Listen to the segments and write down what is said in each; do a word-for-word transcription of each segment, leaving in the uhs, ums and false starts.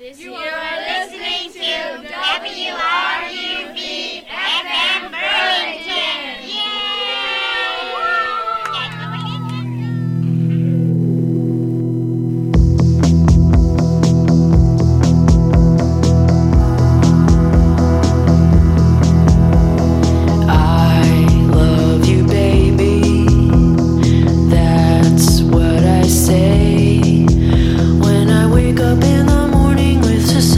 You are listening to W R U B F M Burlington. I love you, baby. That's what I say when I wake up in the morning with just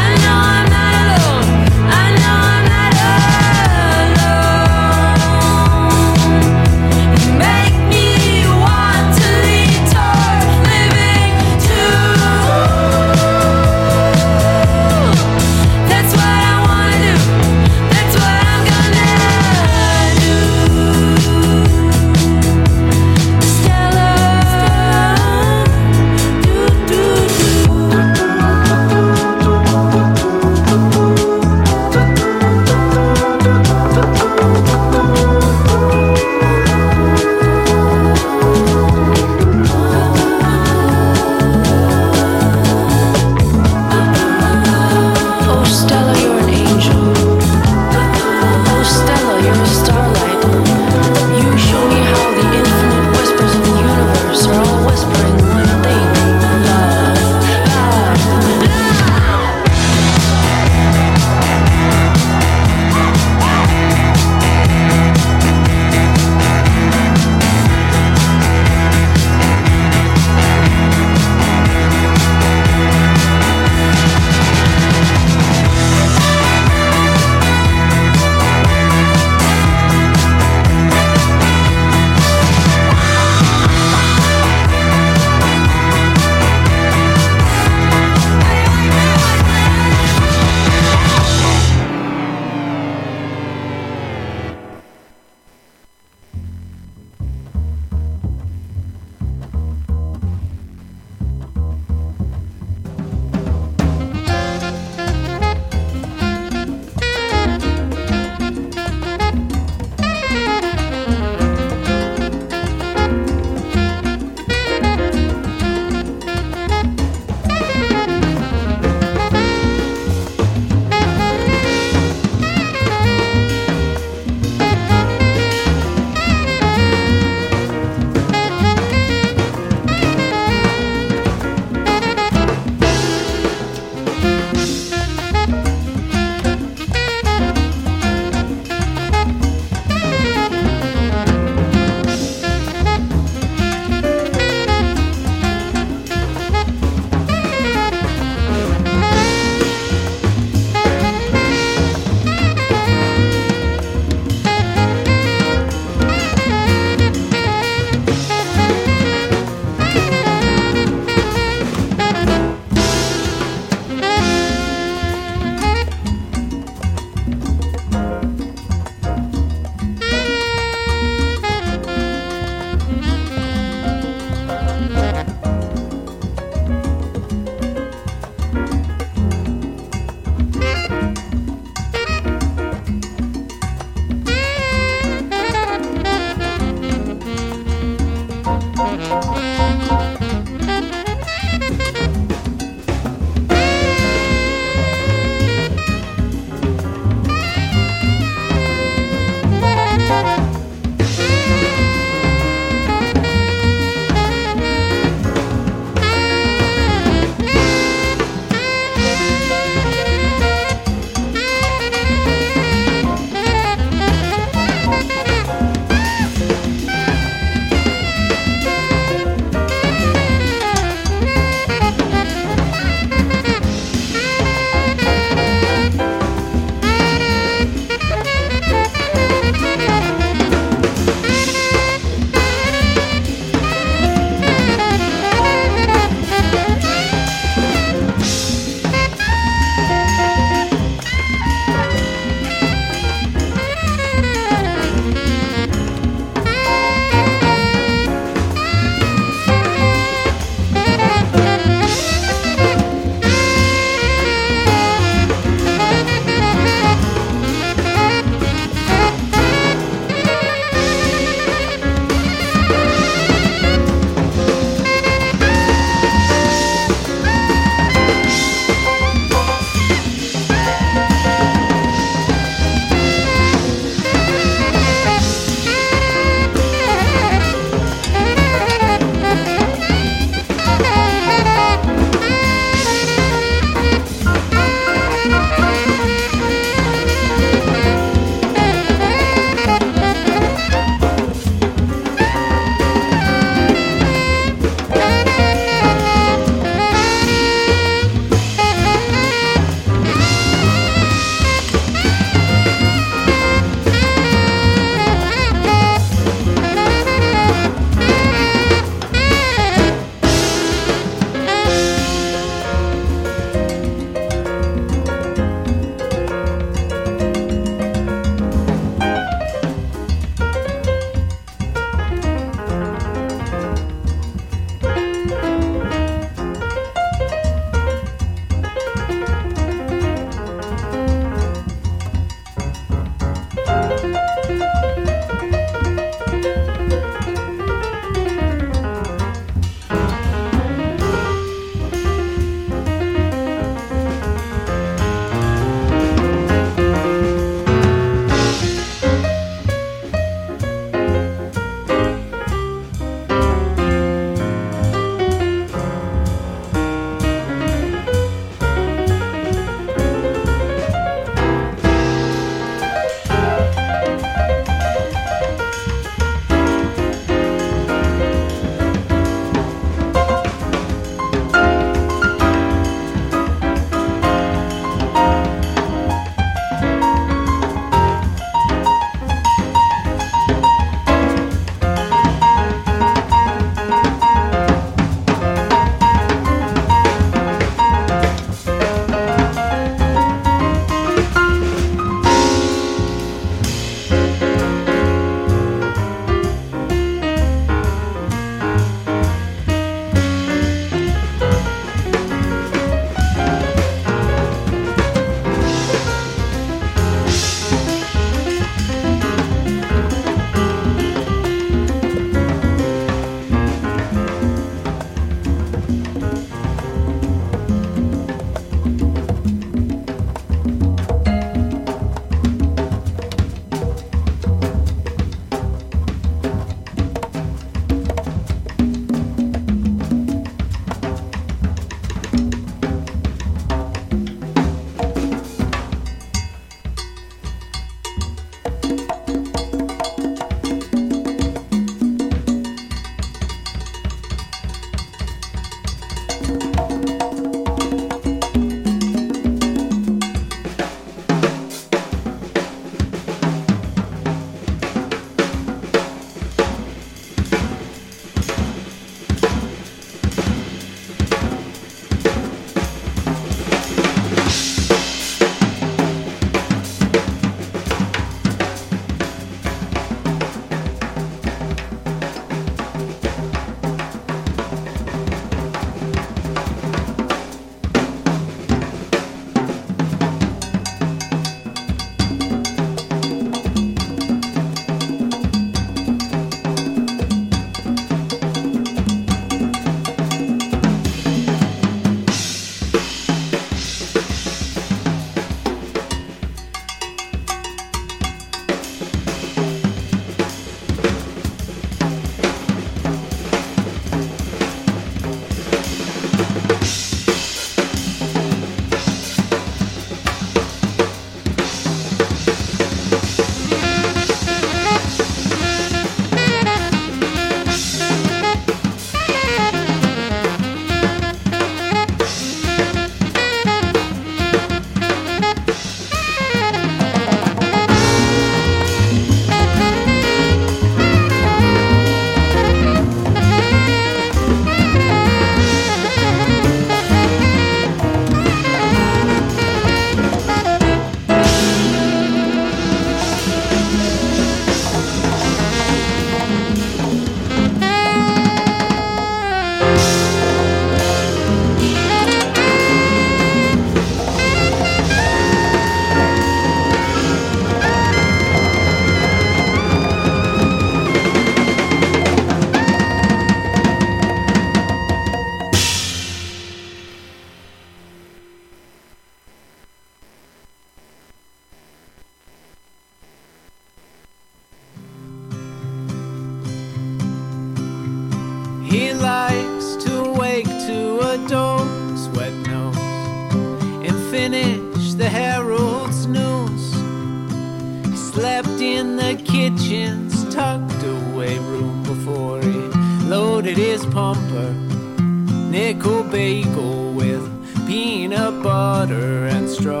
likes to wake to a dog's wet nose and finish the Herald's news. He slept in the kitchen's tucked away room before he loaded his pumper, nickel bagel with peanut butter and straw,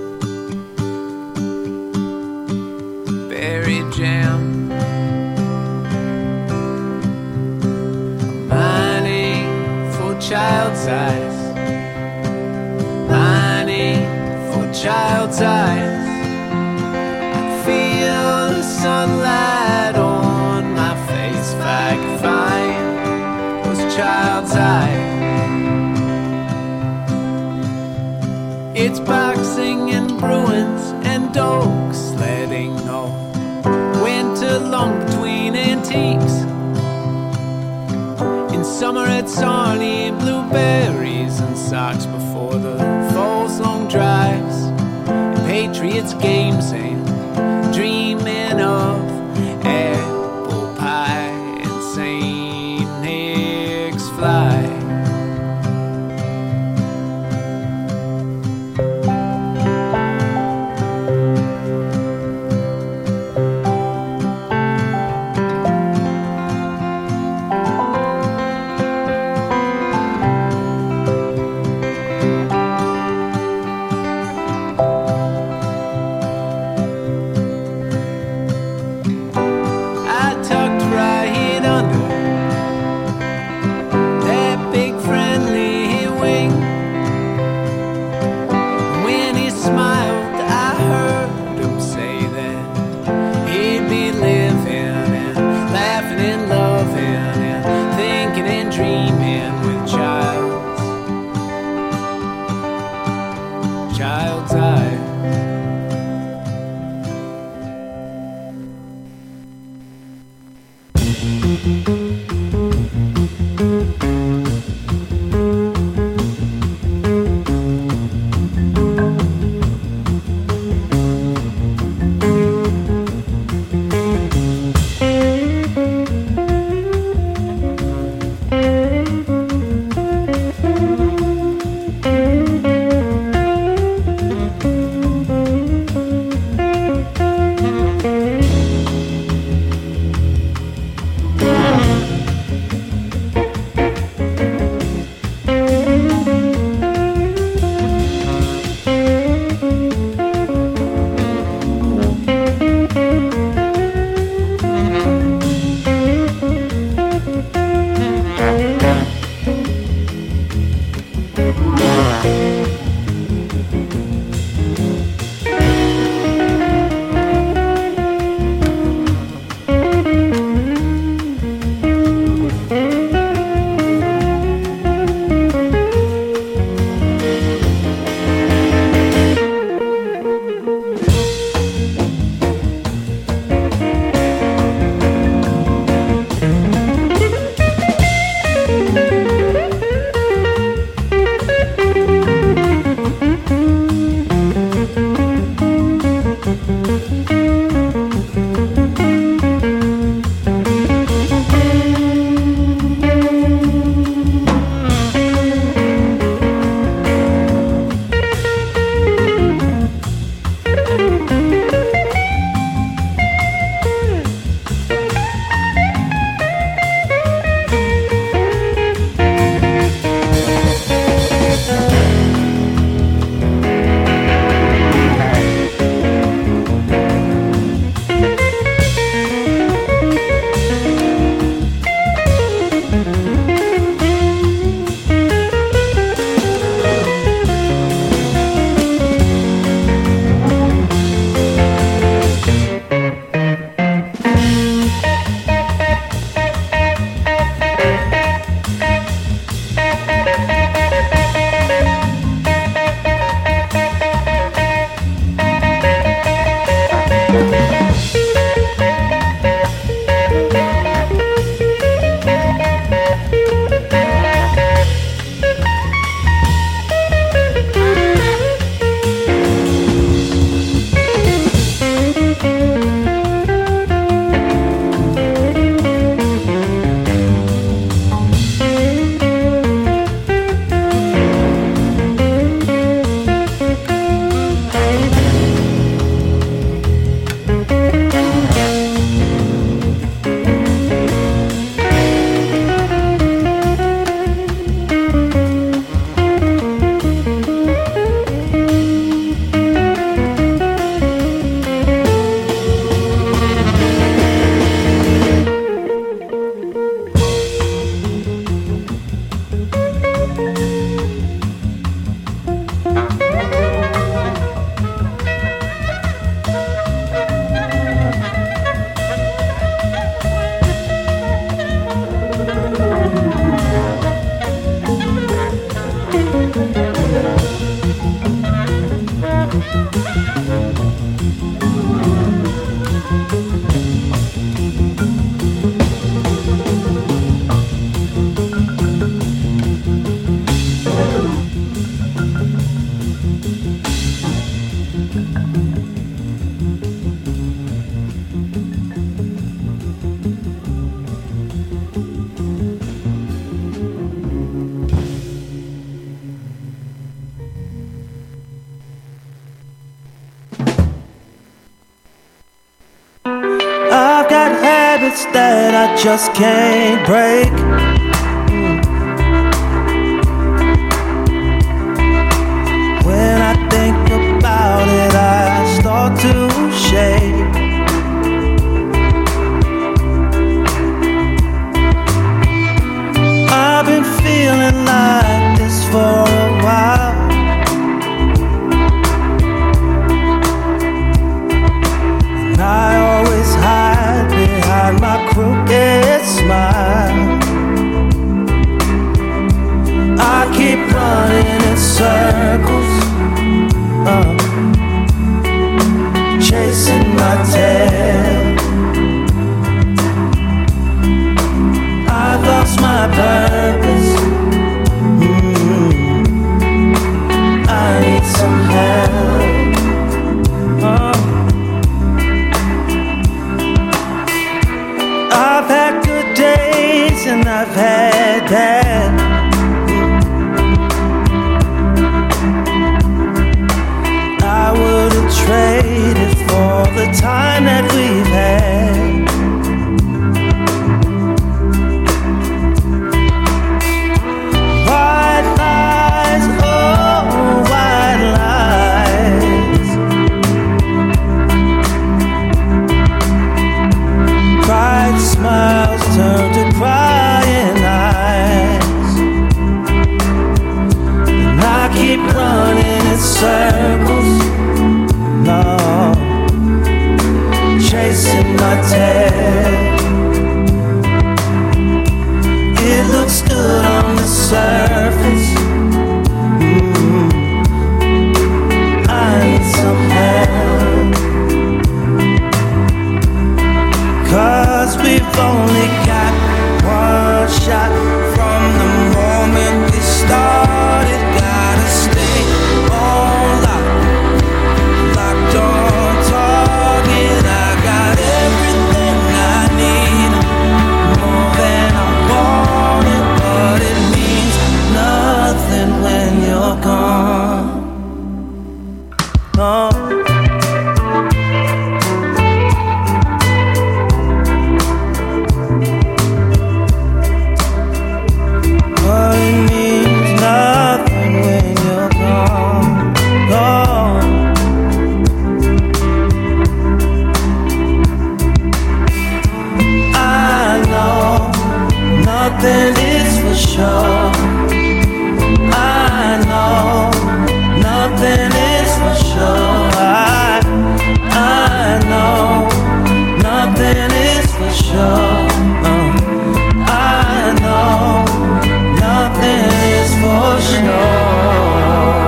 berry jam, mining for child's eyes, mining for child's eyes. I feel the sunlight on my face if I could find those child's eyes. It's boxing and Bruins and dog sledding all winter long between antiques. In summer it's Arnie and blueberries and socks before the fall's long drives, and Patriots games and dreaming of apple pie and Saint Nick's fly. habits that I just can't break. When I think about it, I start to shake. I've been feeling like this for a while. I always hide behind my crooked smile. I keep running in circles, uh, chasing my tail. I've lost my purpose. mm-hmm. I need some help. uh. I've had good days and I've had bad. I would have traded for the time that we've had. White lies, oh, white lies. Bright smiles turn to crying eyes. And I keep running in circles, no, chasing my tail. It looks good on the surface. mm. I need some help. Cause we've only got one shot from the moment we started. Gotta stay on lock, locked on target. I got everything I need, more than I wanted, but it means nothing when you're gone. No. But it means nothing when you're gone, gone. I know nothing is for sure. I know nothing is for sure. I, I know nothing is for sure. Uh, I know nothing is for sure.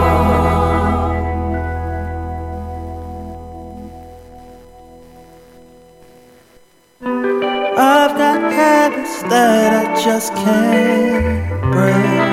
I've got habits that I just can't break.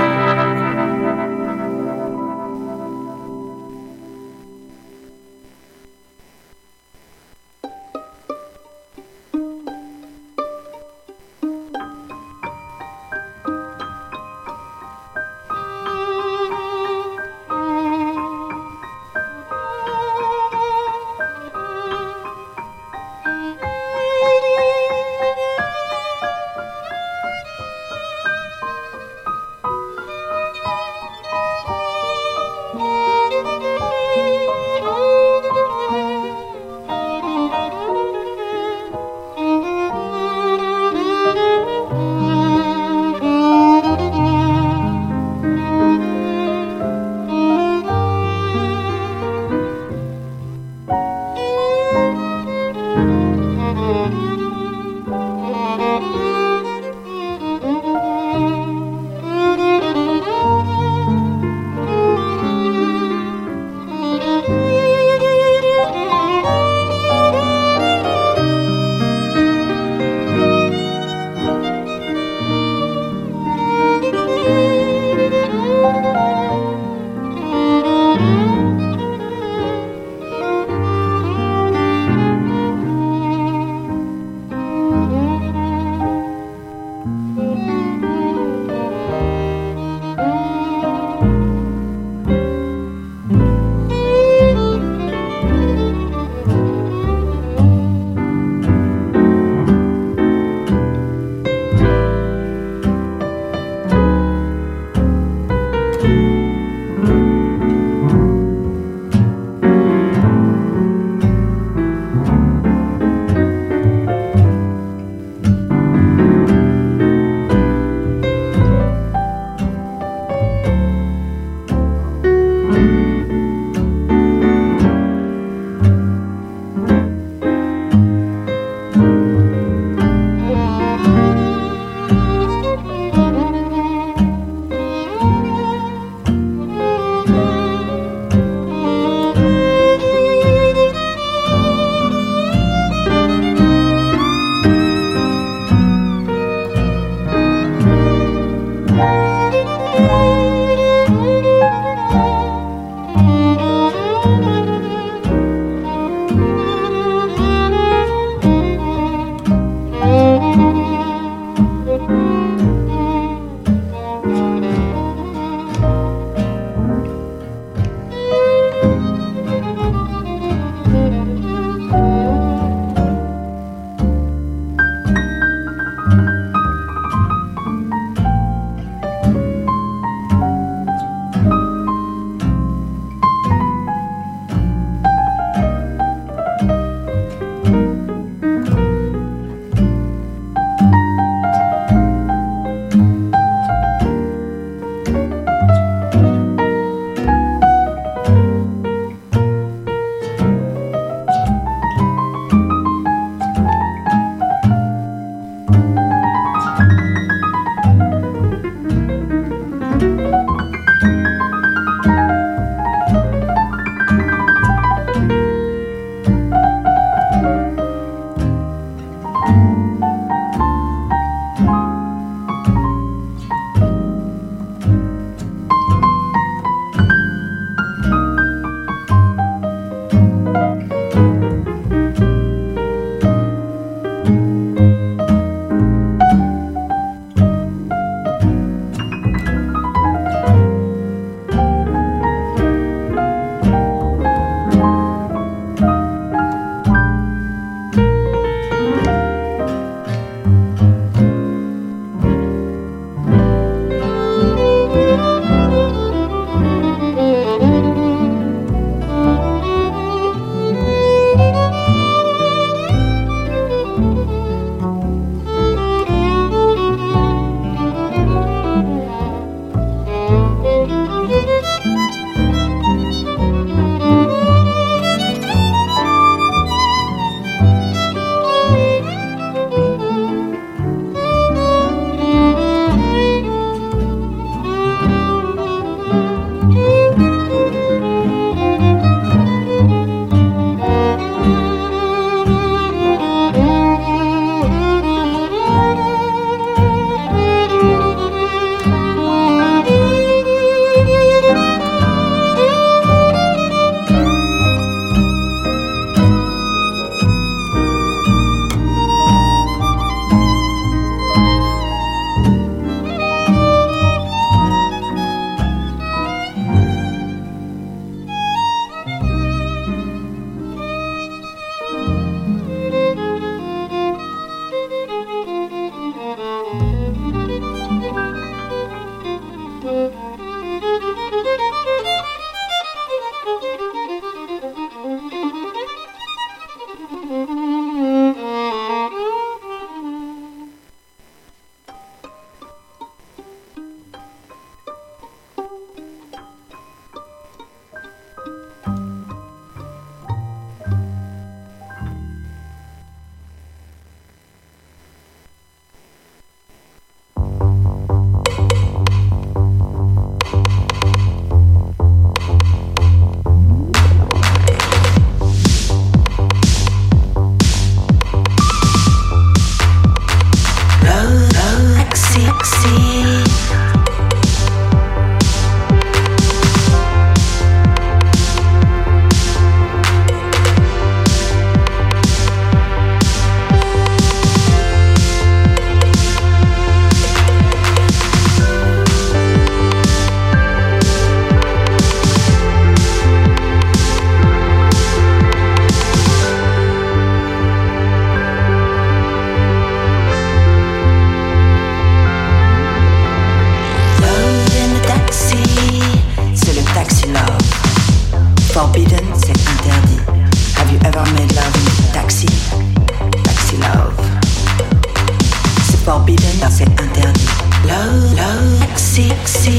sexy.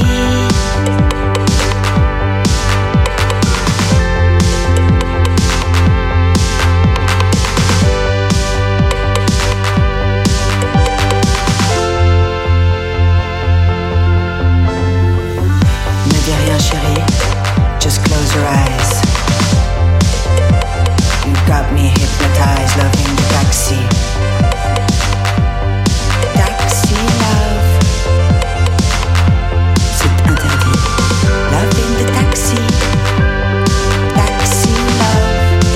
Ne dis rien chérie, just close your eyes. You got me hypnotized, loving the taxi. Taxi love. C'est interdit. Loving the taxi. Taxi love.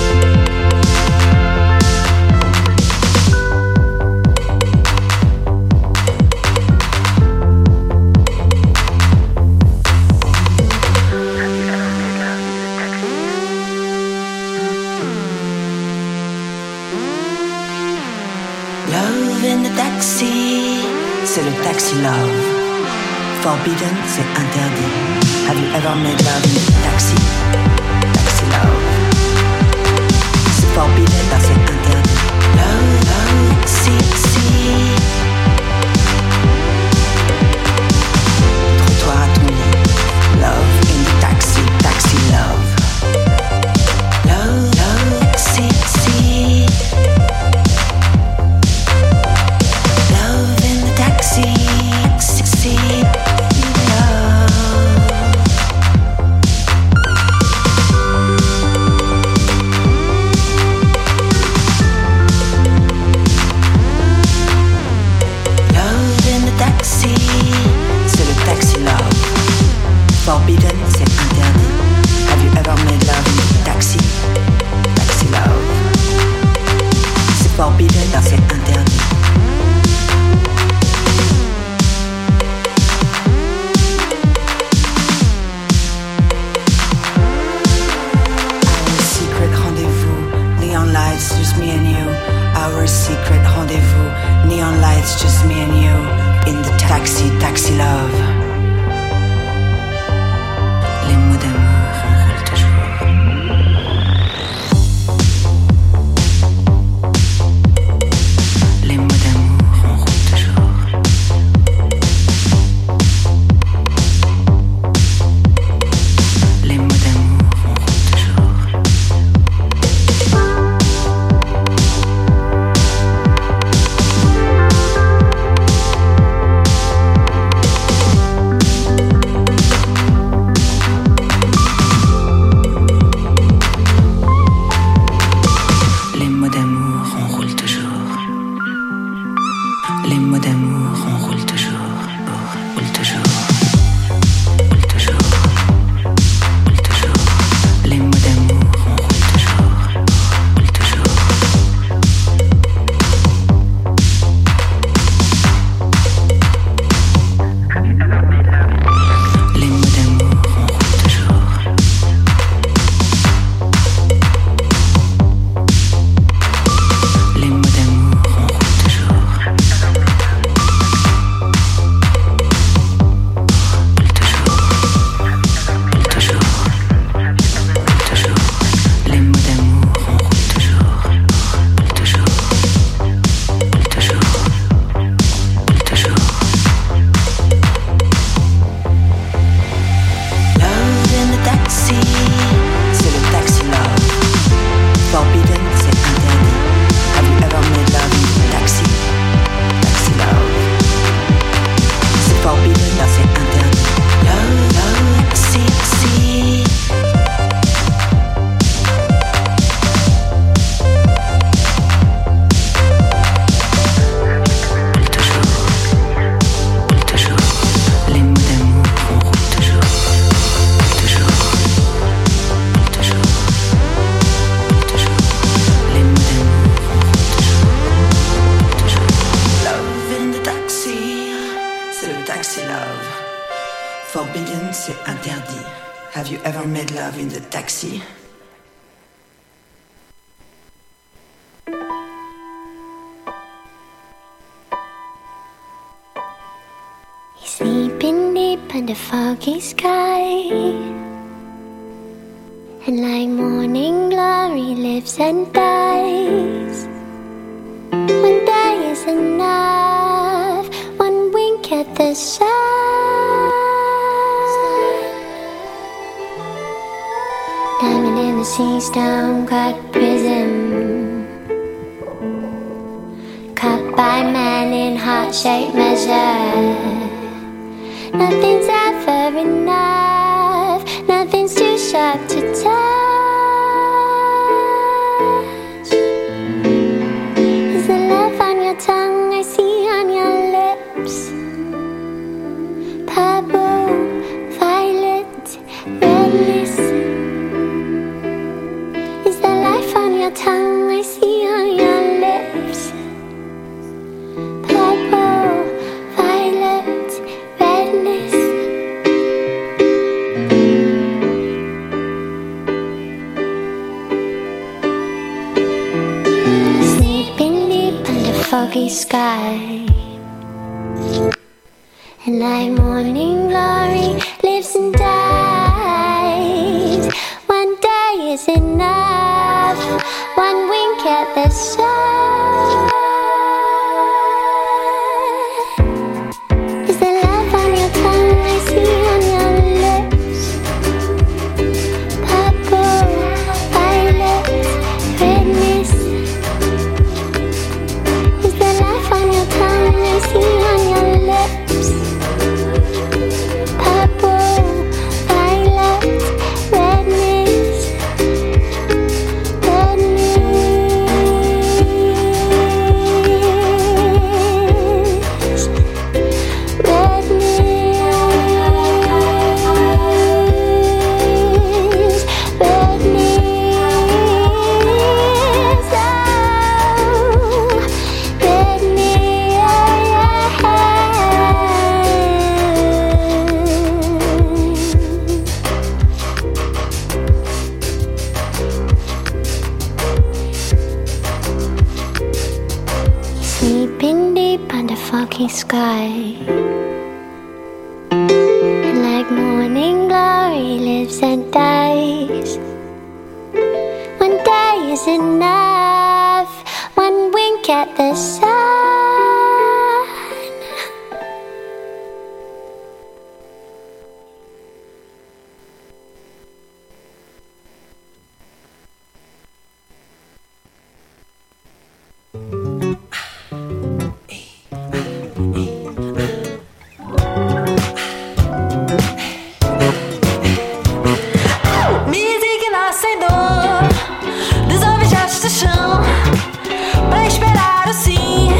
Love in the taxi, c'est le taxi love. Forbidden, c'est interdit. Have you ever made love in the taxi? Taxi love. C'est forbidden, bah c'est interdit. Love, love, sexy. Trottoir à ton lit. Love in the taxi, taxi love. Love, love, sexy. Love in the taxi, sexy love. Love in the taxi, c'est le taxi love. Forbidden, c'est interdit. Have you ever made love in the taxi? Taxi love. C'est forbidden, c'est interdit. Lights, just me and you. Our secret rendezvous. Neon lights, just me and you. In the taxi, taxi love. Les mots d'amour enroulent toujours. Les mots d'amour enroulent toujours. Les mots d'amour enroulent toujours. Forbidden, c'est interdit. Have you ever made love in the taxi? Sleeping deep under foggy sky, and like morning glory lives and dies. One day is enough, one wink at the sun. glossy stone-cut prism, cut by man in heart-shaped measure. Nothing's ever enough, nothing's too sharp to touch. Is the love on your tongue I see on your lips? Purple, violet, redness. Is the life on your tongue I see on your lips? Purple, violet, redness. Sleeping deep under foggy sky, and like morning glory lives and dies. One day is enough, one wink at the sun. Is the love on your tongue I see on your lips? Purple, violet, redness. Is the life on your tongue I see on your lips? Purple, violet, redness, sleeping deep under foggy sky, and like morning glory lives and dies. One day is enough, one wink at the sun. Musique nascedor dos objetos do chão, pra esperar o sim.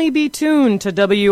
only be tuned to W